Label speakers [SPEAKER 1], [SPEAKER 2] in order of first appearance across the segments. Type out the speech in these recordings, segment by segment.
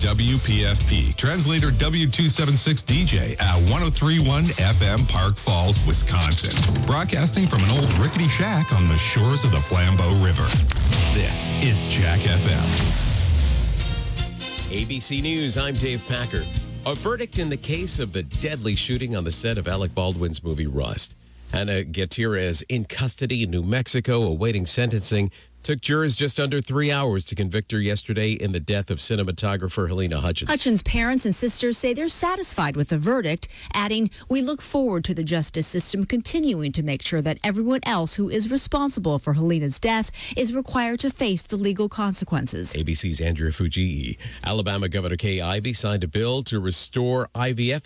[SPEAKER 1] WPFP, translator W276 DJ at 1031 FM Park Falls, Wisconsin. Broadcasting from an old rickety shack on the shores of the Flambeau River. This is Jack FM.
[SPEAKER 2] ABC News, I'm Dave Packer. A verdict in the case of the deadly shooting on the set of Alec Baldwin's movie Rust. Ana Gutierrez in custody in New Mexico awaiting sentencing. Took jurors just under 3 hours to convict her yesterday in the death of cinematographer Helena Hutchins.
[SPEAKER 3] Hutchins' parents and sisters say they're satisfied with the verdict, adding, "We look forward to the justice system continuing to make sure that everyone else who is responsible for Helena's death is required to face the legal consequences."
[SPEAKER 2] ABC's Andrea Fujii. Alabama Governor Kay Ivey signed a bill to restore IVF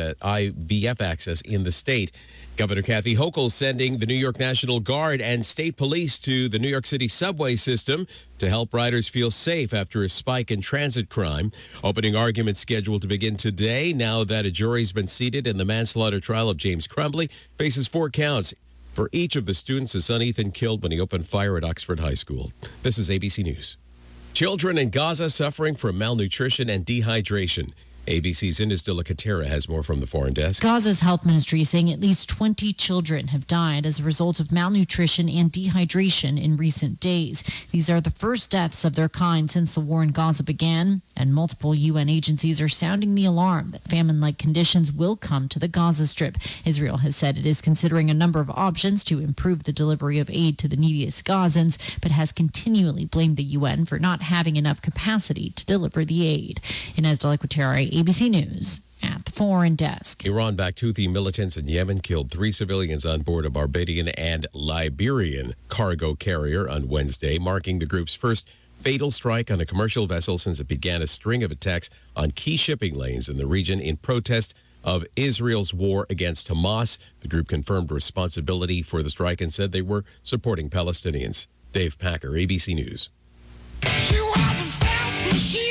[SPEAKER 2] access in the state. Governor Kathy Hochul sending the New York National Guard and state police to the New York City subway system to help riders feel safe after a spike in transit crime. Opening arguments scheduled to begin today now that a jury's been seated in the manslaughter trial of James Crumbly. Faces 4 counts for each of the students his son Ethan killed when he opened fire at Oxford High School. This is ABC News. Children in Gaza suffering from malnutrition and dehydration. ABC's Ines de la Catera has more from the foreign desk.
[SPEAKER 4] Gaza's health ministry saying at least 20 children have died as a result of malnutrition and dehydration in recent days. These are the first deaths of their kind since the war in Gaza began, and multiple UN agencies are sounding the alarm that famine-like conditions will come to the Gaza Strip. Israel has said it is considering a number of options to improve the delivery of aid to the neediest Gazans, but has continually blamed the UN for not having enough capacity to deliver the aid. Ines de la Catera, ABC News at the foreign desk.
[SPEAKER 2] Iran-backed Houthi militants in Yemen killed 3 civilians on board a Barbadian and Liberian cargo carrier on Wednesday, marking the group's first fatal strike on a commercial vessel since it began a string of attacks on key shipping lanes in the region in protest of Israel's war against Hamas. The group confirmed responsibility for the strike and said they were supporting Palestinians. Dave Packer, ABC News.
[SPEAKER 5] She was a fast machine.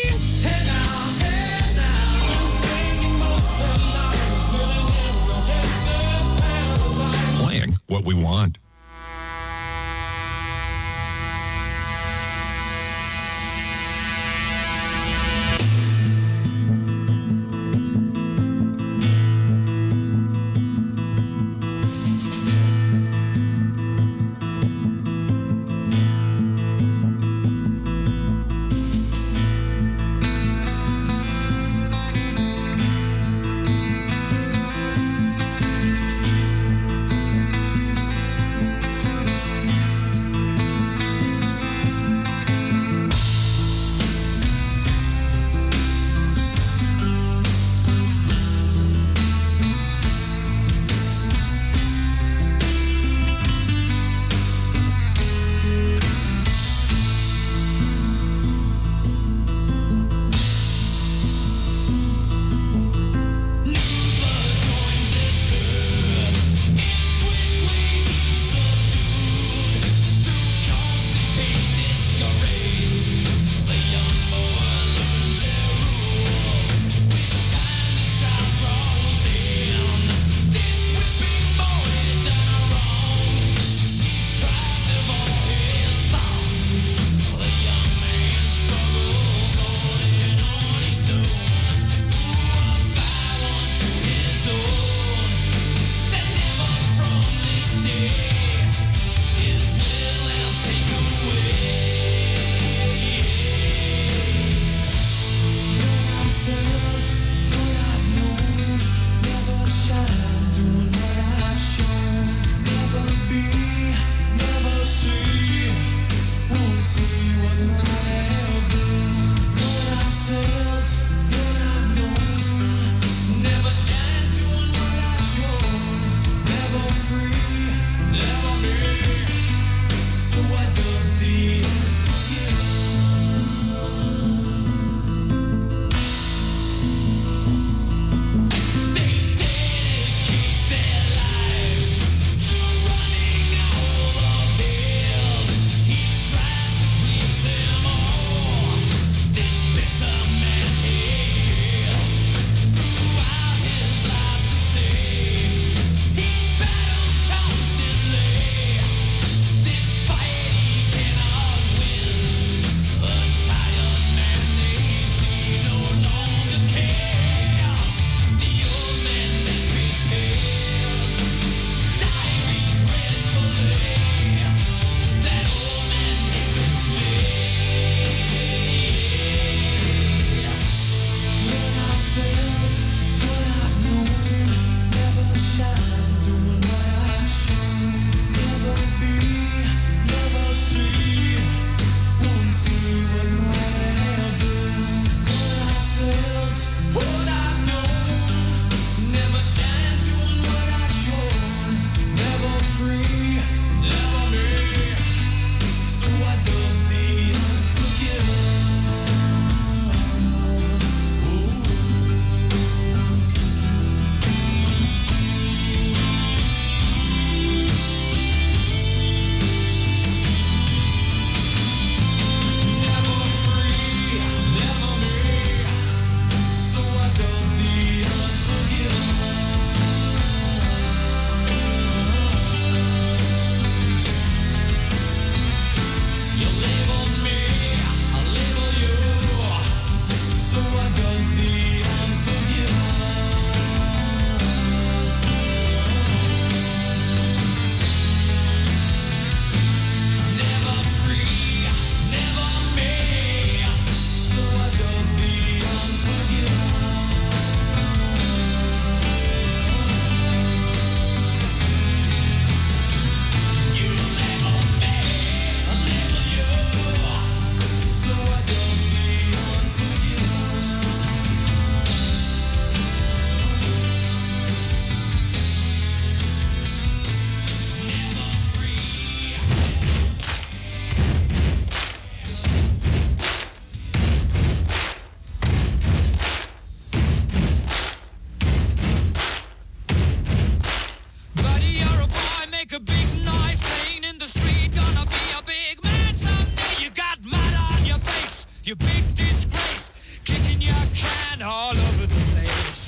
[SPEAKER 1] Playing what we want.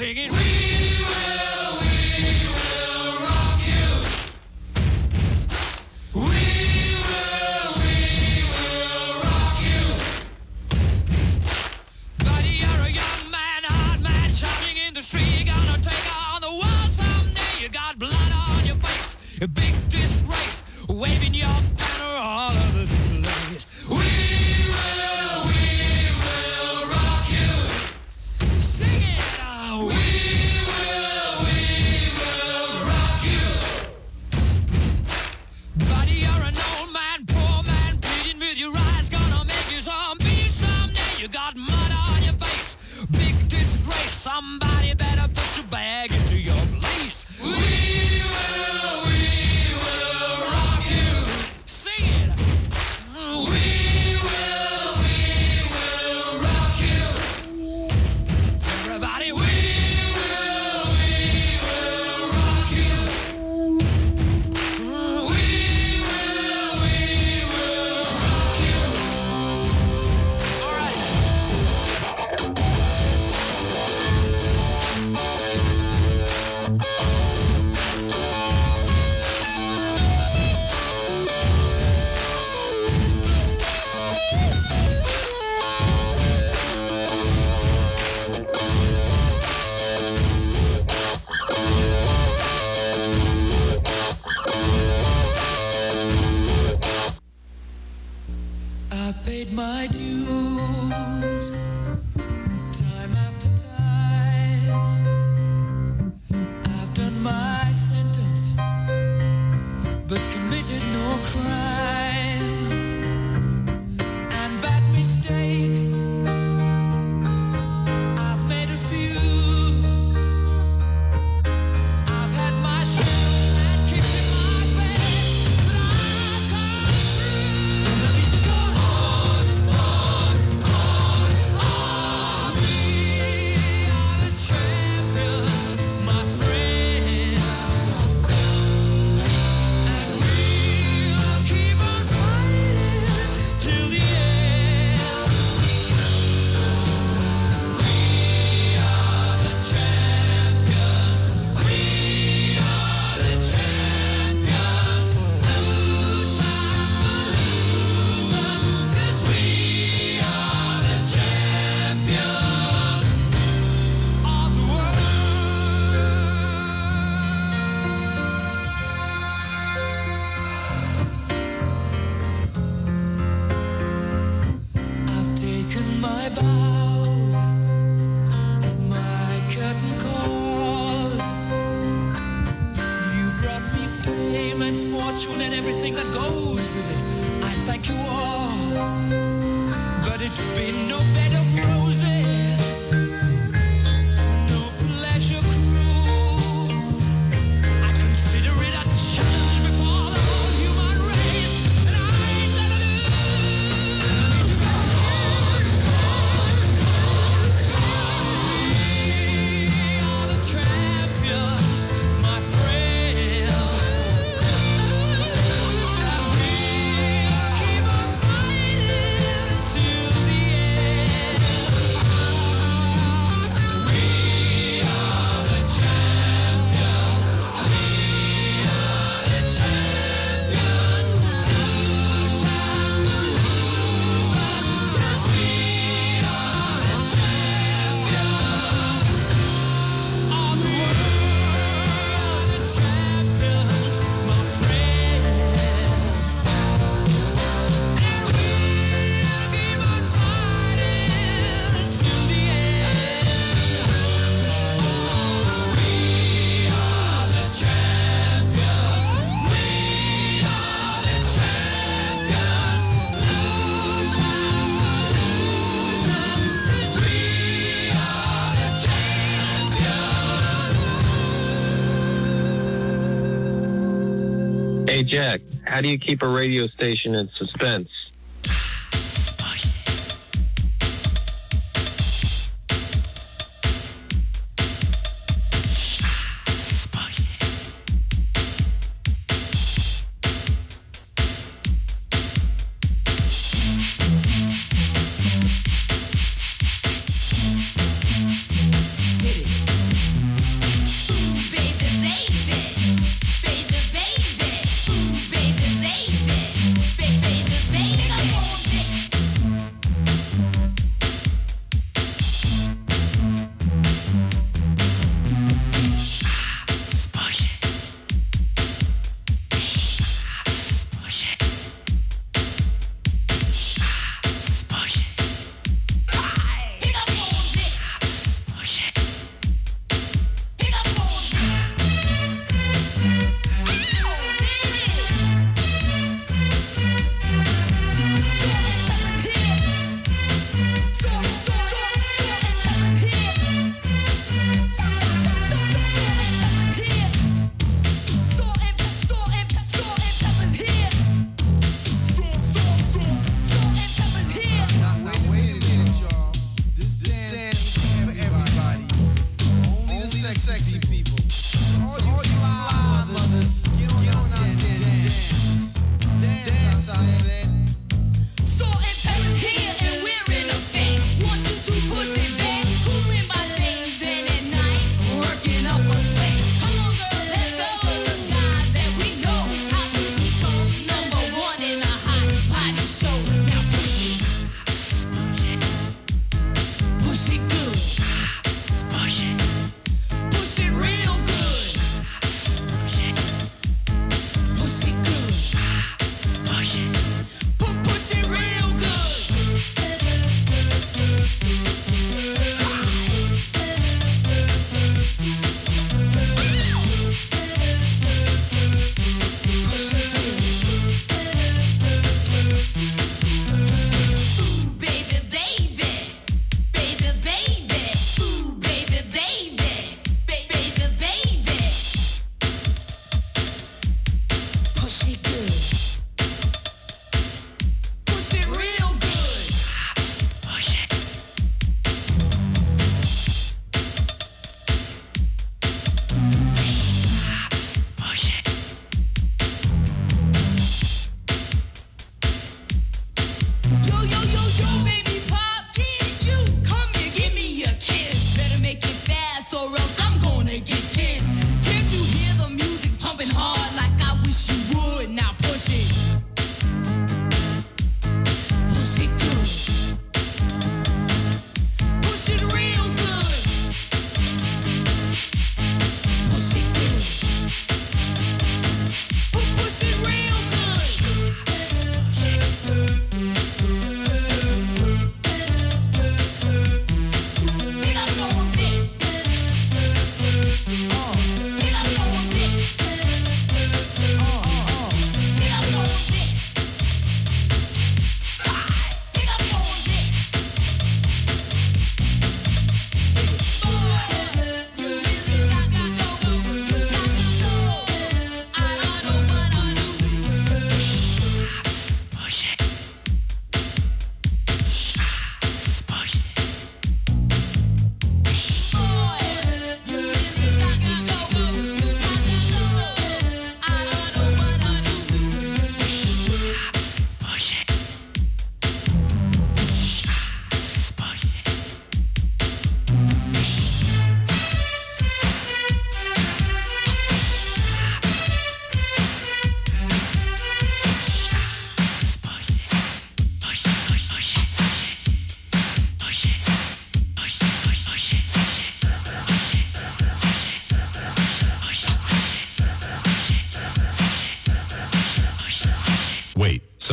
[SPEAKER 5] singing, we will rock you. We will rock you. Buddy, you're a young man, hard man, shouting in the street. You're gonna take on the world someday. You got blood on your face, a big disgrace, waving your banner all over the place. We will rock you. Sing it now. We will rock you. Buddy, you're an old man, poor man, pleading with your eyes, gonna make you zombie someday. You got mud on your face, big disgrace. Somebody better put your bag into your place. We will rock you. Sing it. We will rock you. Everybody, we will rock you. We will rock you. All right. I've paid my dues, time after time. I've done my sentence, but committed no crime. And bad mistakes, I've made a few. I've had my share and kicked in my face, but I've come through. Let me go on. We are the champions, my friends, and we'll keep on fighting till the end. We are the champions. We are the champions. No time for losers, 'cause we are the champions of the world. I've taken my bows at my curtain calls. You brought me fame and fortune and everything that goes with it. I thank you all, but it's been no bed of roses, no pleasure cruise. I consider it a challenge before the whole human race, and I ain't gonna lose. We are the champions, my friends, and we'll keep on fighting till the end. We are the champions. We are the champions. No time for losers, 'cause we are the champions of the world. The champions, my friends, and we'll keep on fighting till the end. We are the champions. We are the champions. No time for losers, 'cause we are the champions.
[SPEAKER 6] Hey, Jack, how do you keep a radio station in suspense?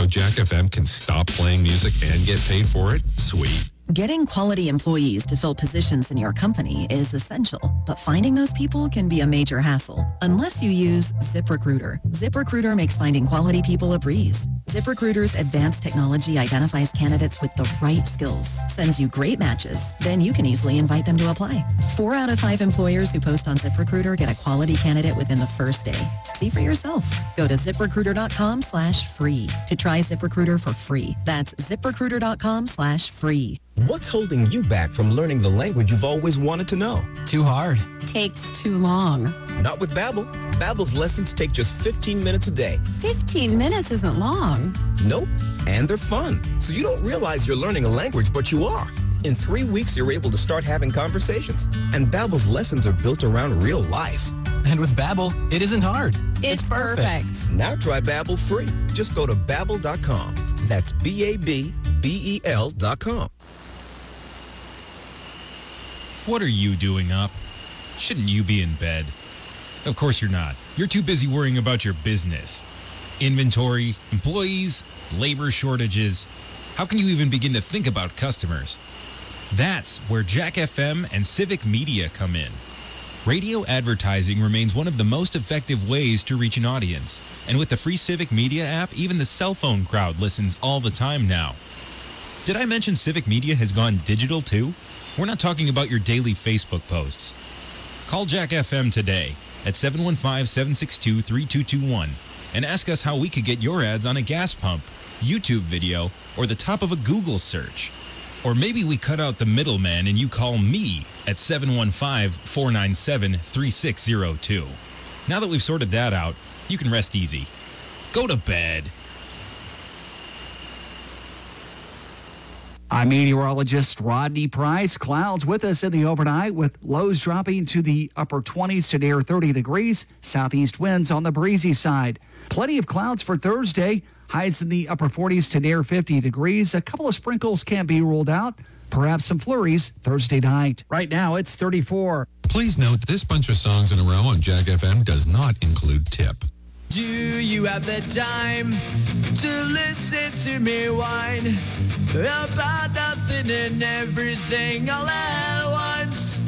[SPEAKER 1] Jack FM can stop playing music and get paid for it? Sweet.
[SPEAKER 7] Getting quality employees to fill positions in your company is essential, but finding those people can be a major hassle unless you use ZipRecruiter. ZipRecruiter makes finding quality people a breeze. ZipRecruiter's advanced technology identifies candidates with the right skills, sends you great matches, then you can easily invite them to apply. 4 out of 5 employers who post on ZipRecruiter get a quality candidate within the first day. See for yourself. Go to ZipRecruiter.com/free to try ZipRecruiter for free. That's ZipRecruiter.com/free.
[SPEAKER 8] What's holding you back from learning the language you've always wanted to know?
[SPEAKER 9] Too hard.
[SPEAKER 10] Takes too long.
[SPEAKER 8] Not with Babbel. Babbel's lessons take just 15 minutes a day.
[SPEAKER 10] 15 minutes isn't long.
[SPEAKER 8] Nope. And they're fun. So you don't realize you're learning a language, but you are. In 3 weeks, you're able to start having conversations. And Babbel's lessons are built around real life.
[SPEAKER 9] And with Babbel, it isn't hard.
[SPEAKER 10] It's perfect.
[SPEAKER 8] Now try Babbel free. Just go to Babbel.com. That's Babbel.com.
[SPEAKER 11] What are you doing up? Shouldn't you be in bed? Of course you're not. You're too busy worrying about your business. Inventory, employees, labor shortages. How can you even begin to think about customers? That's where Jack FM and Civic Media come in. Radio advertising remains one of the most effective ways to reach an audience. And with the free Civic Media app, even the cell phone crowd listens all the time now. Did I mention Civic Media has gone digital too? We're not talking about your daily Facebook posts. Call Jack FM today at 715-762-3221 and ask us how we could get your ads on a gas pump, YouTube video, or the top of a Google search. Or maybe we cut out the middleman and you call me at 715-497-3602. Now that we've sorted that out, you can rest easy. Go to bed.
[SPEAKER 12] I'm meteorologist Rodney Price. Clouds with us in the overnight with lows dropping to the upper 20s to near 30 degrees. Southeast winds on the breezy side. Plenty of clouds for Thursday. Highs in the upper 40s to near 50 degrees. A couple of sprinkles can't be ruled out. Perhaps some flurries Thursday night. Right now it's 34.
[SPEAKER 1] Please note this bunch of songs in a row on Jack FM does not include tip.
[SPEAKER 5] Do you have the time to listen to me whine about nothing and everything all at once?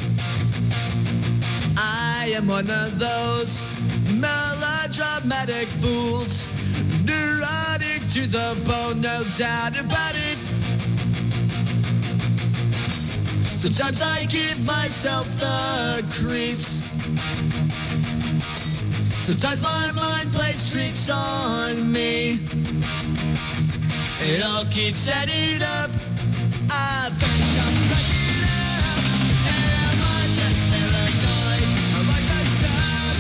[SPEAKER 5] I am one of those melodramatic fools, neurotic to the bone, no doubt about it. Sometimes I give myself the creeps. Sometimes my mind plays tricks on me. It all keeps adding up. I think I'm cracking up. Am I just paranoid? Am I just up?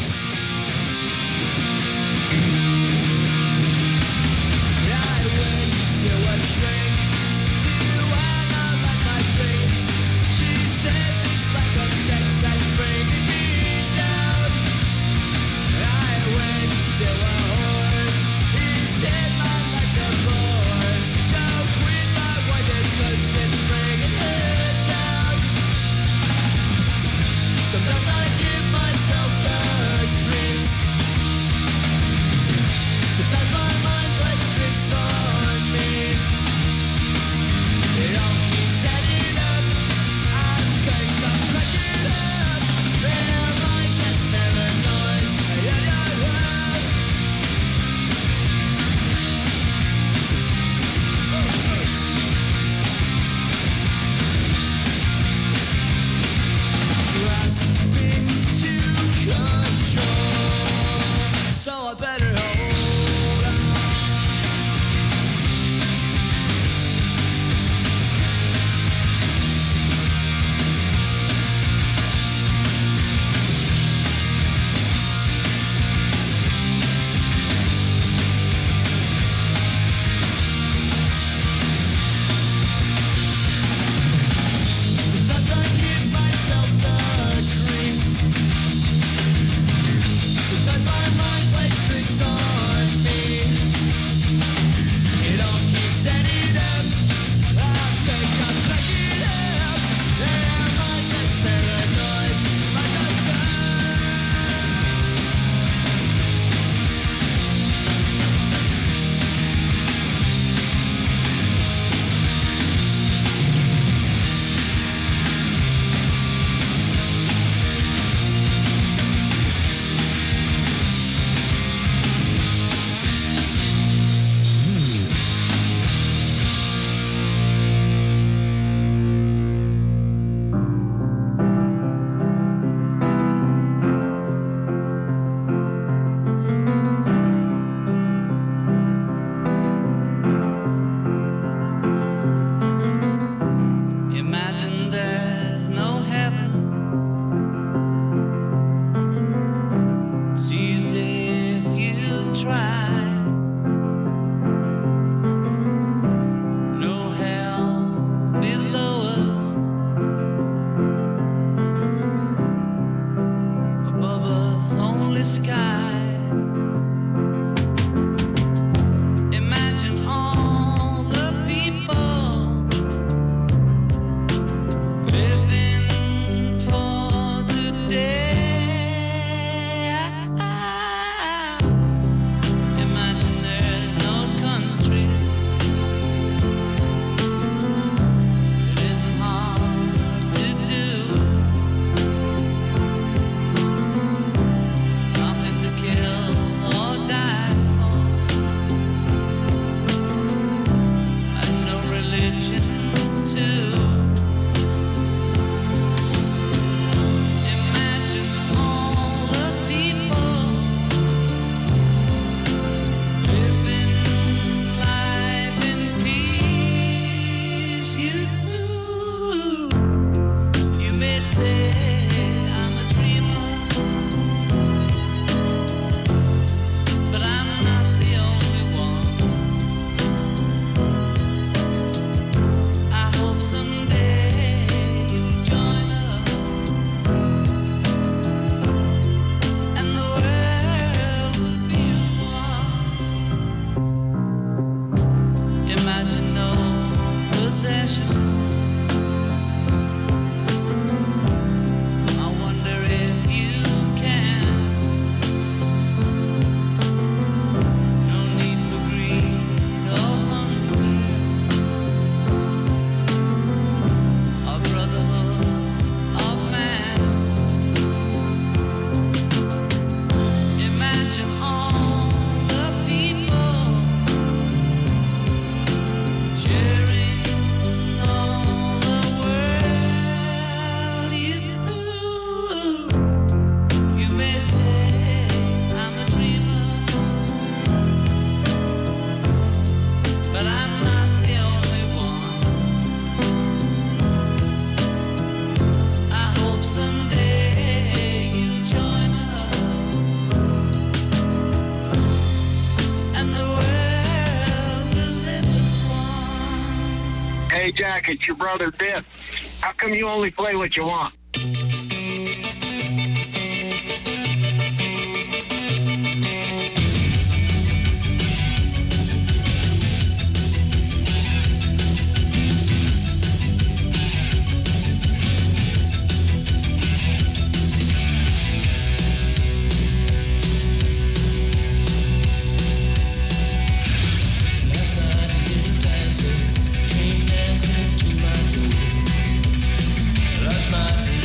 [SPEAKER 5] I went to a shrink to analyze my dreams. She says it's like a sex that's bringing me down. I went to a whore. He said my life's a bore. Joke with my wife and cause it's bringing her lovely sky. Imagine all the people living for today. Imagine there's no countries. It isn't hard to do. Nothing to kill or die for, and no religion too. Imagine all the people living life in peace. You may say I'm a dreamer, but I'm not the only one. I hope someday you'll join us, and the world will be one. Imagine no possessions. I wonder if you can. No need for greed or hunger, or brotherhood of man. Imagine all the people sharing all the world. You may say I'm a dreamer, but I'm not the only one. I hope someday you'll join us, and the world will live as one.
[SPEAKER 6] Hey, Jack, it's your brother Biff. How come you only play what you want?
[SPEAKER 5] Last night, a little dancer came dancing to my door. Last night,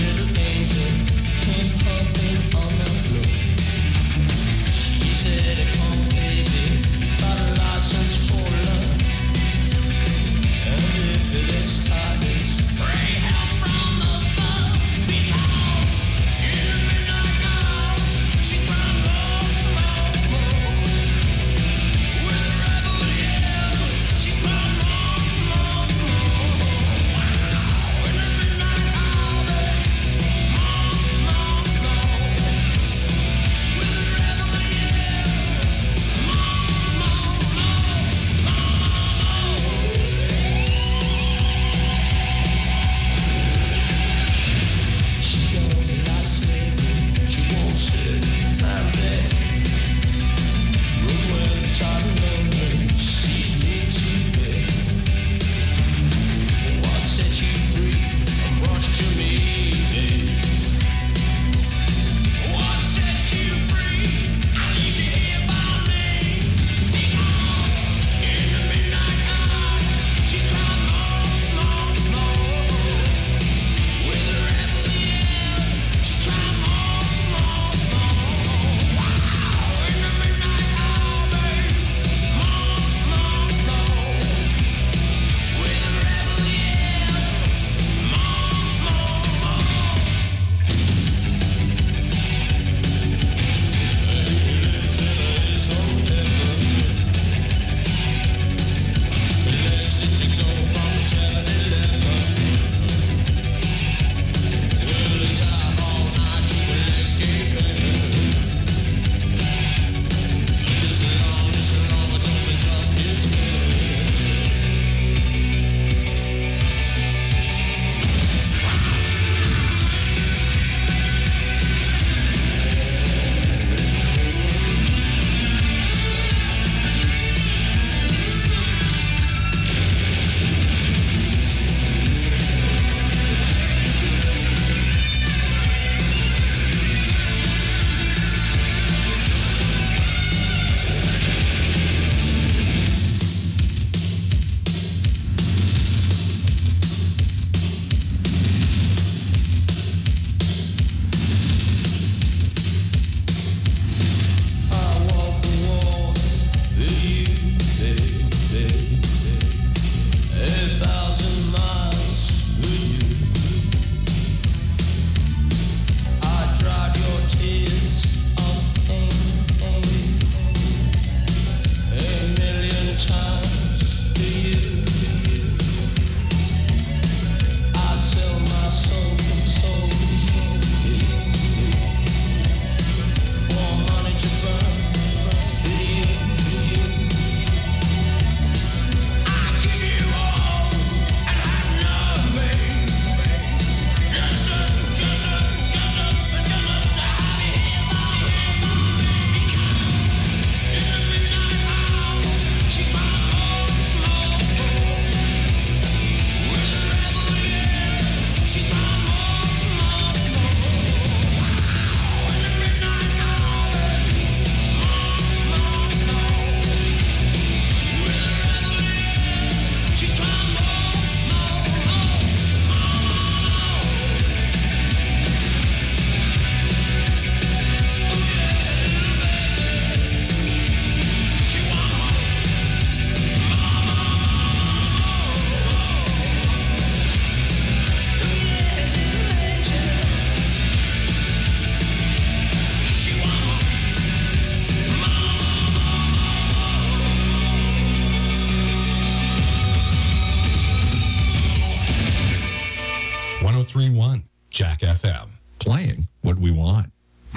[SPEAKER 1] what we want.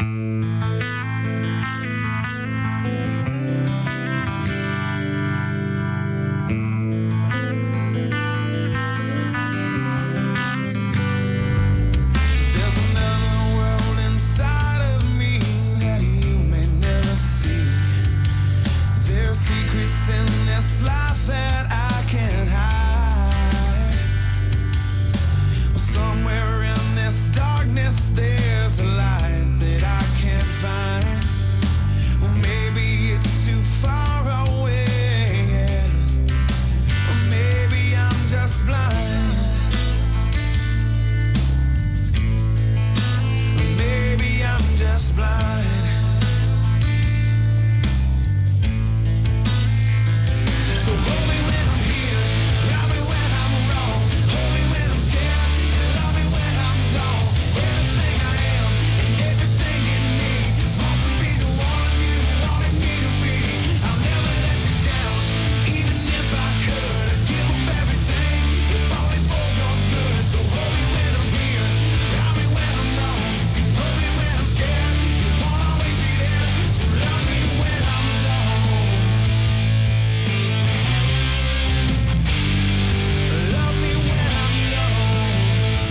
[SPEAKER 5] In this life that I can't hide. Somewhere in this darkness there's a light that I can't find. Well, maybe it's too far away, or maybe I'm just blind. Or maybe I'm just blind. So hold me when I'm here, love me when I'm wrong, hold me when I'm scared, and love me when I'm gone. Everything I am and everything in me wants to be the one you wanted me to be. I'll never let you down, even if I could. I'd give up everything, if only for your good. So hold me when I'm here, love me when I'm wrong, and hold me when I'm scared. You won't always be there, so love me when I'm gone. Love me when I'm gone.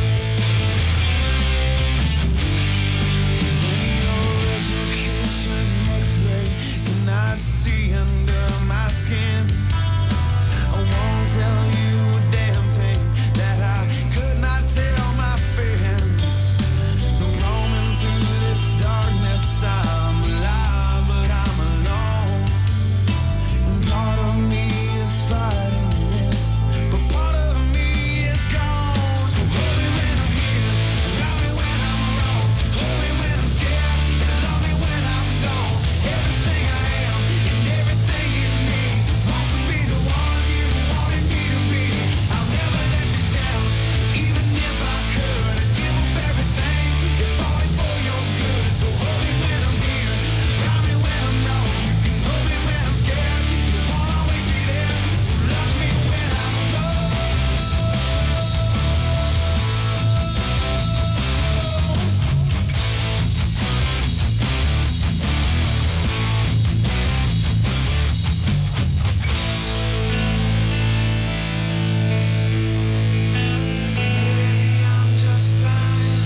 [SPEAKER 5] In your education X-ray cannot see under my skin. I won't tell you a damn thing that I could not tell my friends. Roaming through this darkness, I'm alive, but I'm alone. Part of me is fighting this, but part of me is gone. So hold me when I'm here, love me when I'm wrong, hold me when I'm scared, and love me when I'm gone. Everything I am and everything in me wants to be the one you wanted me to be. I'll never let you down, even if I could. I'd give up everything, if only for your good. So hold me when I'm here, love me when I'm wrong, you can hold me when I'm scared. You won't always be there, so love me when I'm gone. Maybe I'm just blind.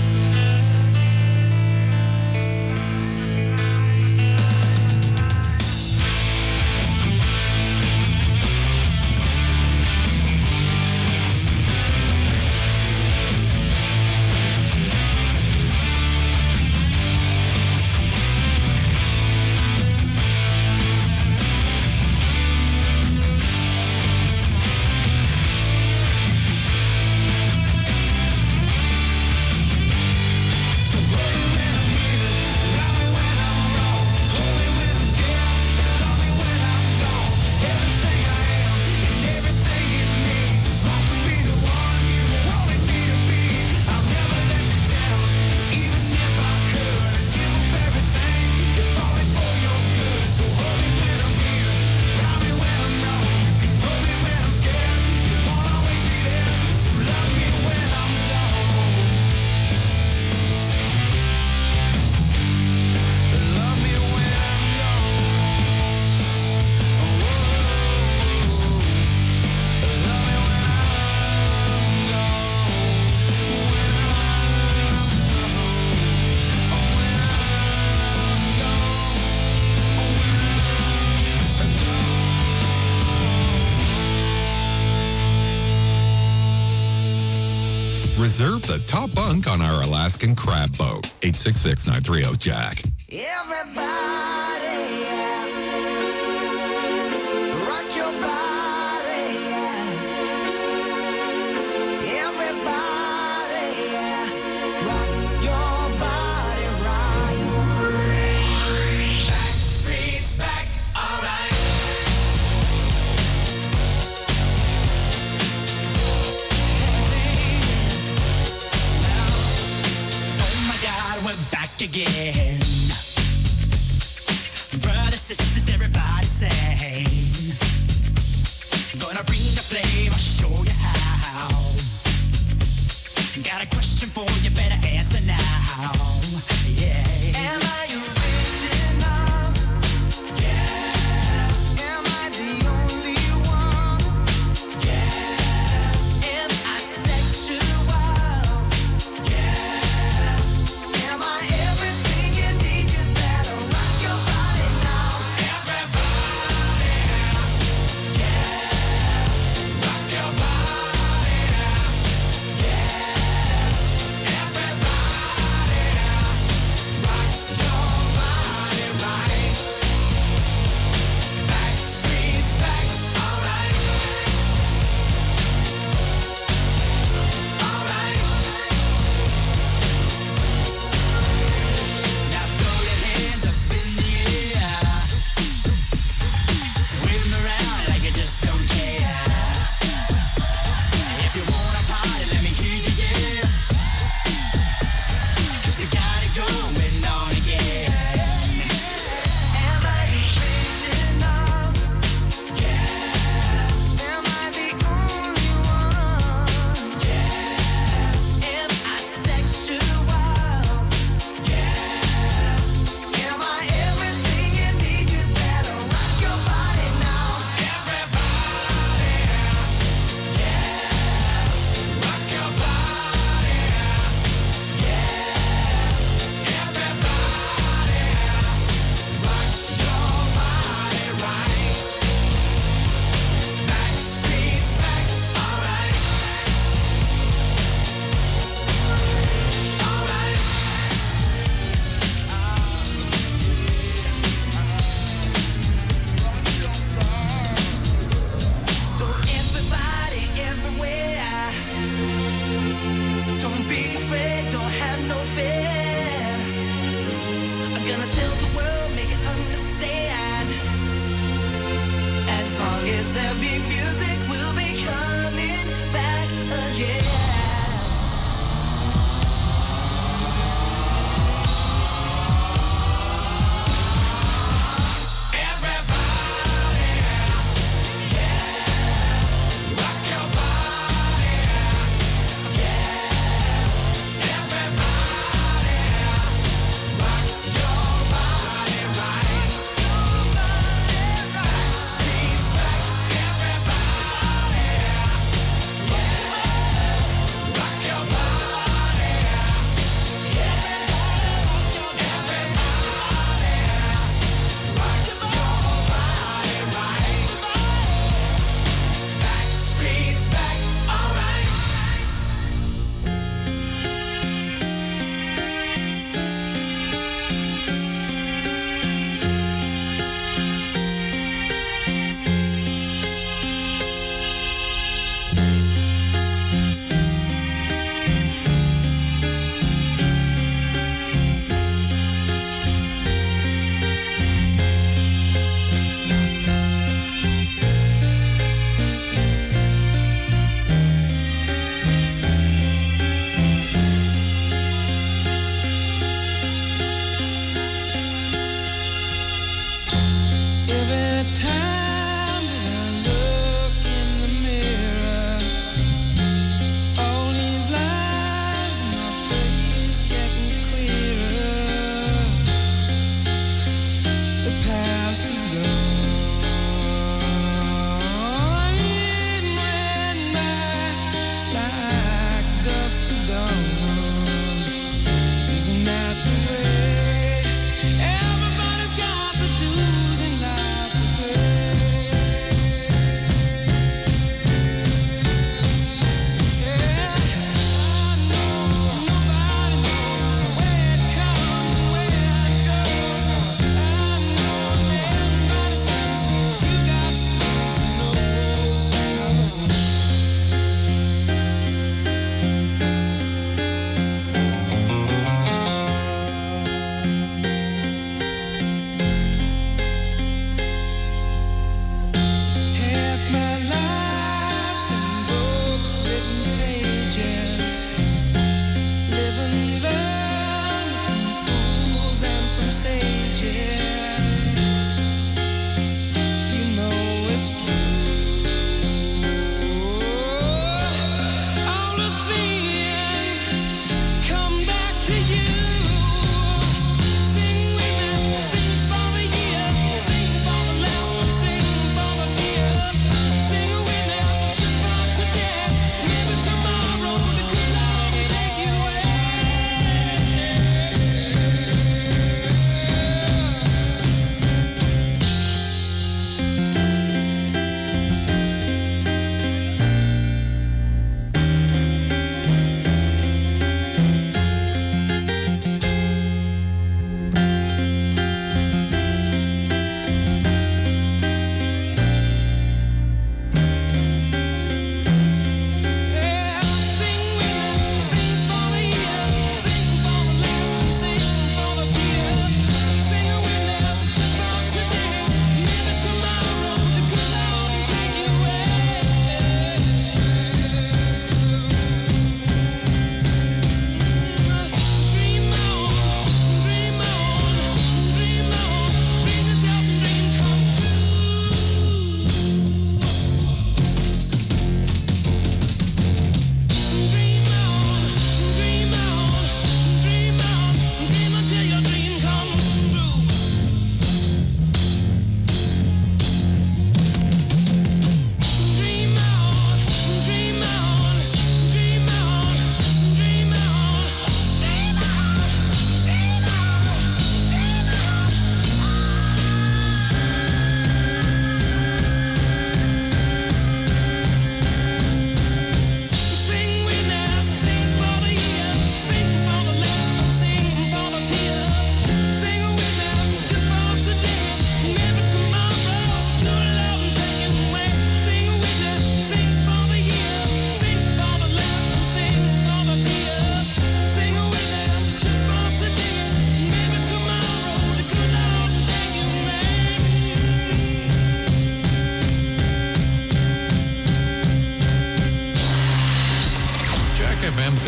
[SPEAKER 5] So hold me when I'm here, love me when I'm wrong, hold me when I'm scared, and love me when I'm gone. Everything I am and everything in me wants to be the one you wanted me to be. I'll never let you down, even if I could. I'd give up everything, if only for your good. So hold me when I'm here, love me when I'm wrong, you can hold me when I'm scared. You won't always be there, so love me when I'm gone. Love me when I'm gone. Love me when I'm
[SPEAKER 1] Reserve the top bunk on our Alaskan crab boat. 866-930-JACK.
[SPEAKER 5] Everybody, yeah. Rock your body, yeah. Everybody, yeah. Rock your body right. Backstreet's back, alright. Oh my God, we're back again. Brothers, sisters, everybody sing. Gonna bring the flame, I'll show you how. Got a question for you, better answer now. Yeah. Am I original? Yeah. Am I the only one? Yeah. Am I sexual? Yeah. Am I everything you need? You better rock your body now. Everybody. Yeah. Rock your body. Yeah. Everybody.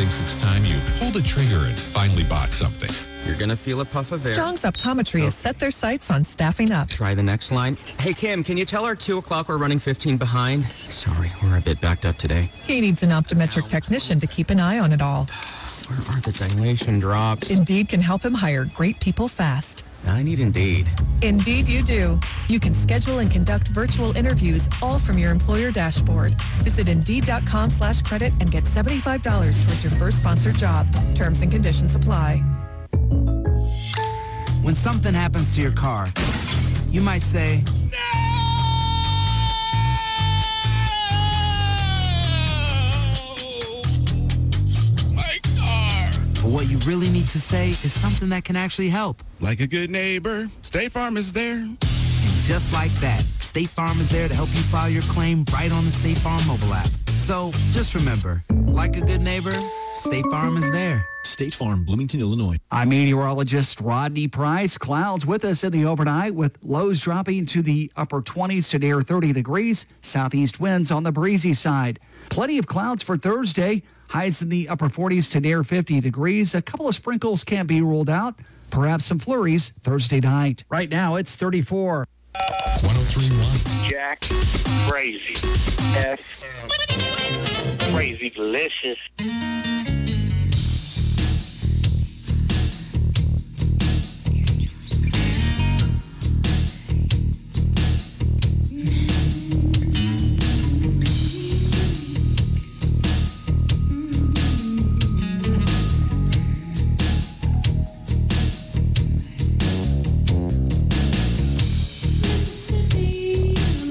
[SPEAKER 1] thinks it's time you pulled the trigger and finally bought something.
[SPEAKER 13] You're going to feel a puff of air.
[SPEAKER 14] Jong's Optometry has set their sights on staffing up.
[SPEAKER 13] Try the next line. Hey, Kim, can you tell our 2 o'clock we're running 15 behind? Sorry, we're a bit backed up today.
[SPEAKER 14] He needs an optometric technician to keep an eye on it all.
[SPEAKER 13] Where are the dilation drops?
[SPEAKER 14] Indeed can help him hire great people fast.
[SPEAKER 13] I need Indeed.
[SPEAKER 14] Indeed you do. You can schedule and conduct virtual interviews all from your employer dashboard. Visit Indeed.com/credit and get $75 towards your first sponsored job. Terms and conditions apply.
[SPEAKER 15] When something happens to your car, you might say, but what you really need to say is something that can actually help.
[SPEAKER 16] Like a good neighbor, State Farm is there.
[SPEAKER 15] And just like that, State Farm is there to help you file your claim right on the State Farm mobile app. So just remember, like a good neighbor, State Farm is there.
[SPEAKER 12] State Farm, Bloomington, Illinois. I'm meteorologist Rodney Price. Clouds with us in the overnight with lows dropping to the upper 20s to near 30 degrees. Southeast winds on the breezy side. Plenty of clouds for Thursday. Highs in the upper 40s to near 50 degrees. A couple of sprinkles can't be ruled out. Perhaps some flurries Thursday night. Right now, it's 34.
[SPEAKER 1] 103.1.
[SPEAKER 6] Jack, crazy. F, crazy delicious.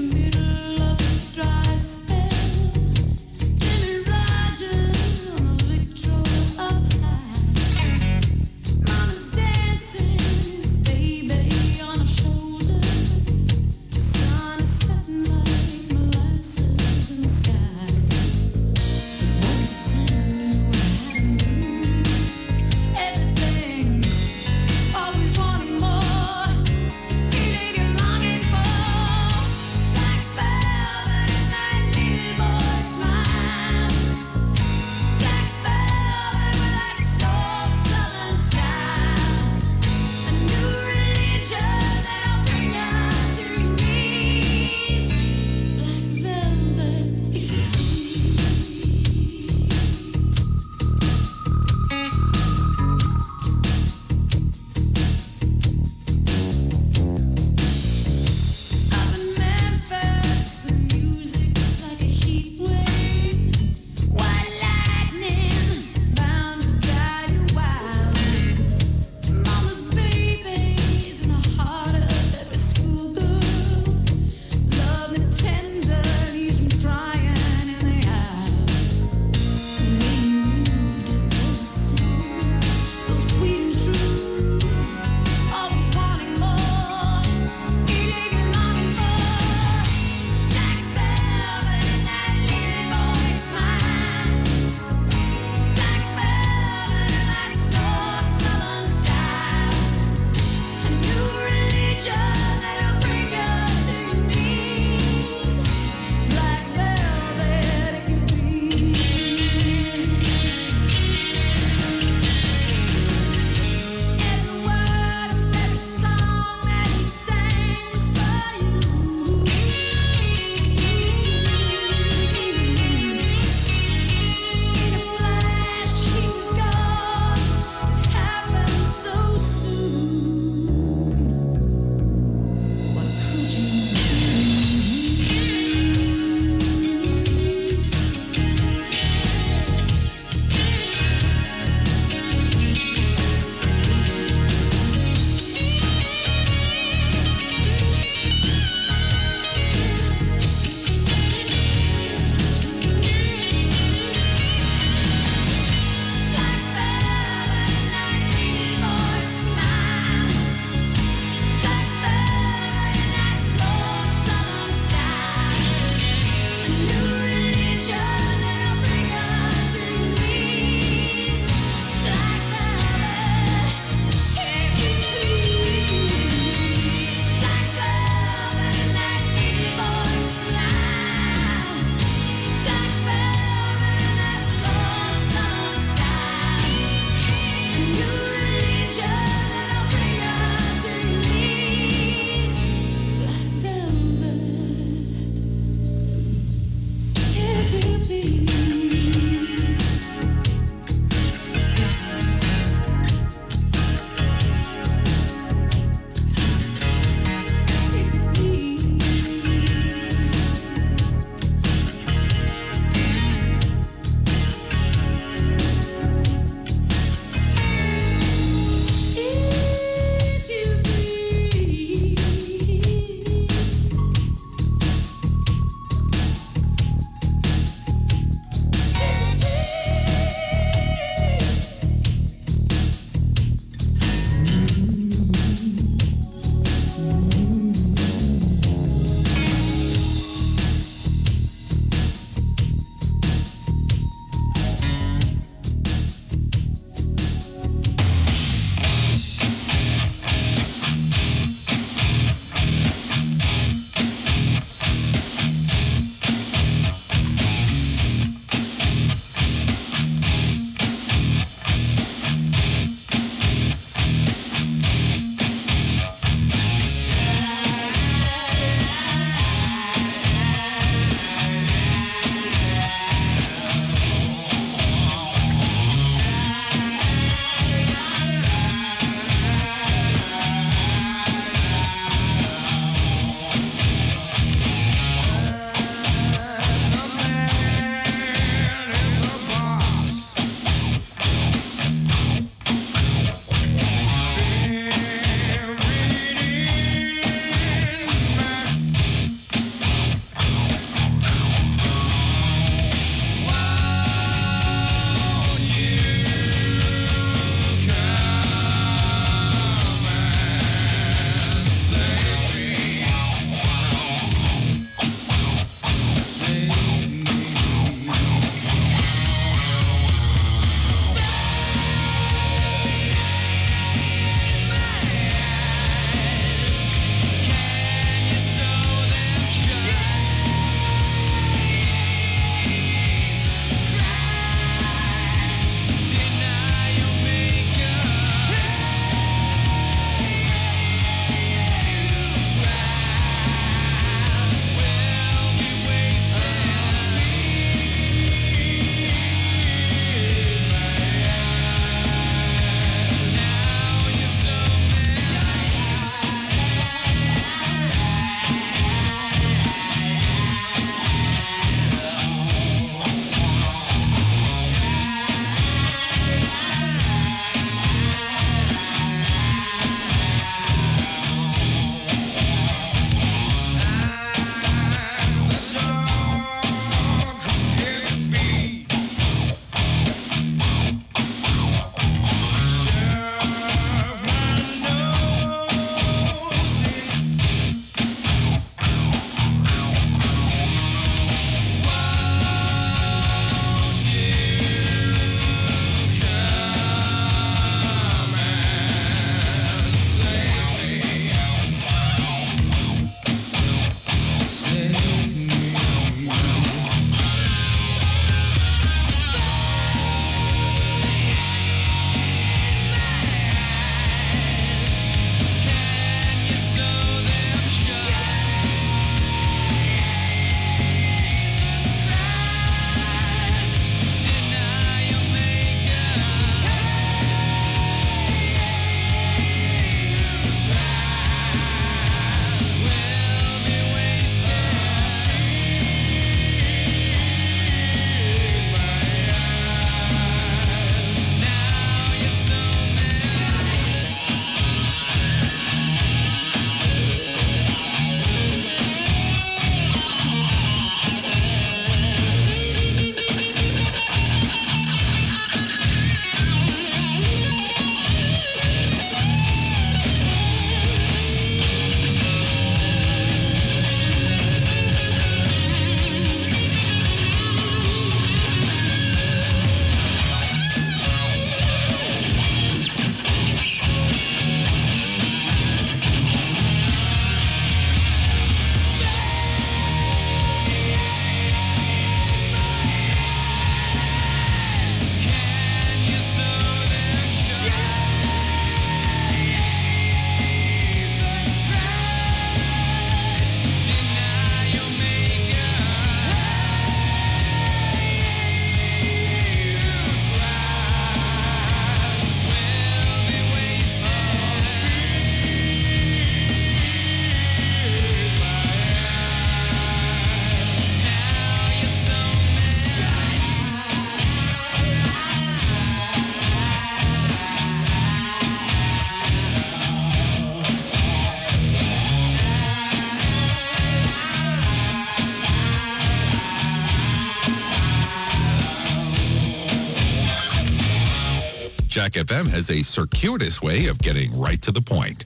[SPEAKER 5] Middle of a dry spell, Jimmy Rogers on the
[SPEAKER 1] Jack FM has a circuitous way of getting right to the point.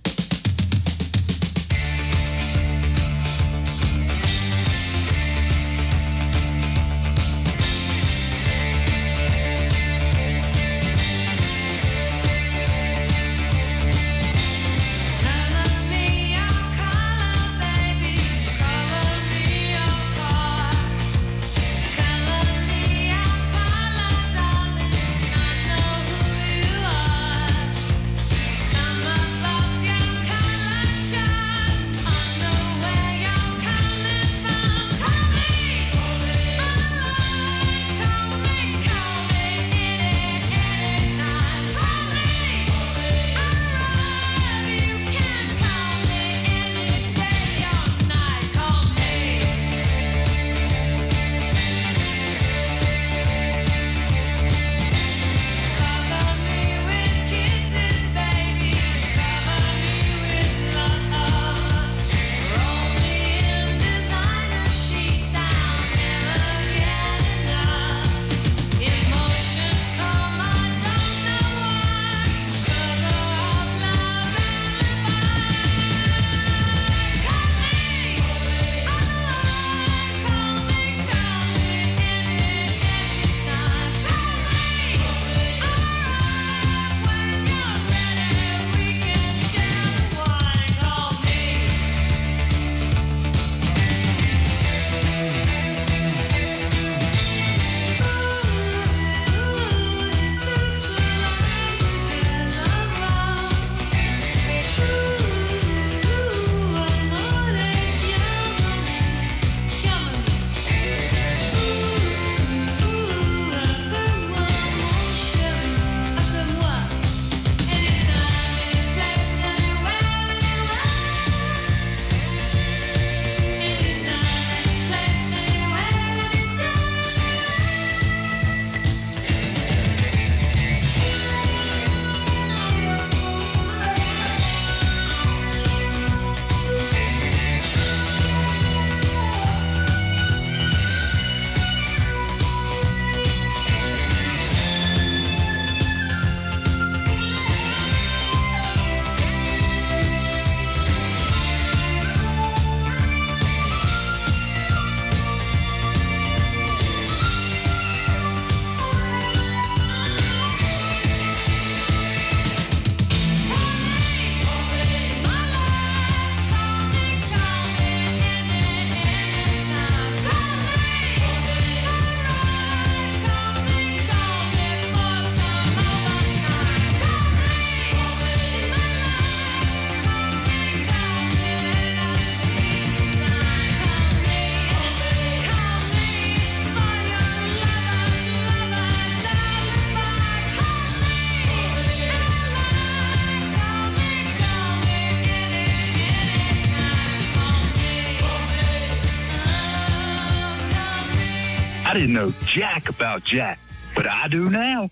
[SPEAKER 17] I didn't know jack about Jack, but I do now.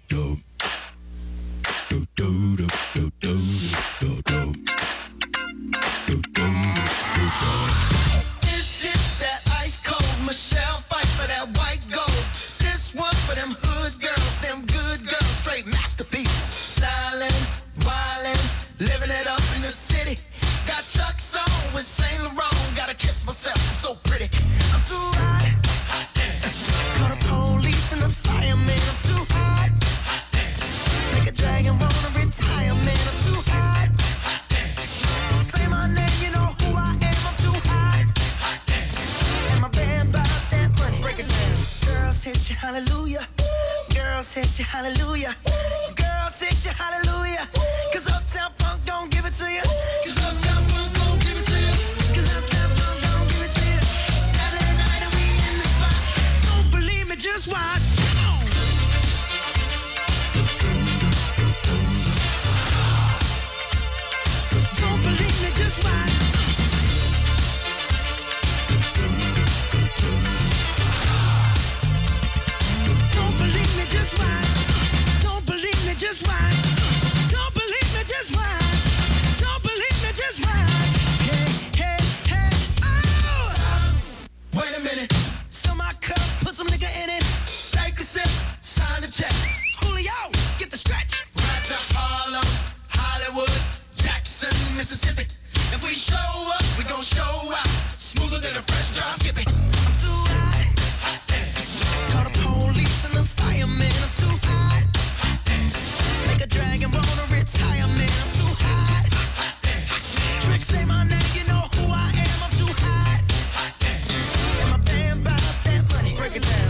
[SPEAKER 5] This is that ice cold Michelle fight for that white gold. This one for them hood girls, them good girls, straight masterpieces. Styling, wildin', living it up in the city. Got Chuck's on with Saint Laurent. Gotta kiss myself, I'm so pretty. I'm too hot. Call the police and the fireman. I'm too hot. Make a dragon wanna retire, man. I'm too hot. Say my name, you know who I am. I'm too hot. And my band bought that money. Break it down. Girls hit you, hallelujah. Girls hit you, hallelujah. Girls hit you, hallelujah. Cause Uptown Funk don't give it to you. Cause Uptown Funk don't give it to you. Cause Uptown Funk don't give it to you. Saturday night and we in the spot. Don't believe me, just watch. Don't believe me, just watch. Don't believe me, just watch. Don't believe me, just watch. Don't
[SPEAKER 18] Mississippi. If we show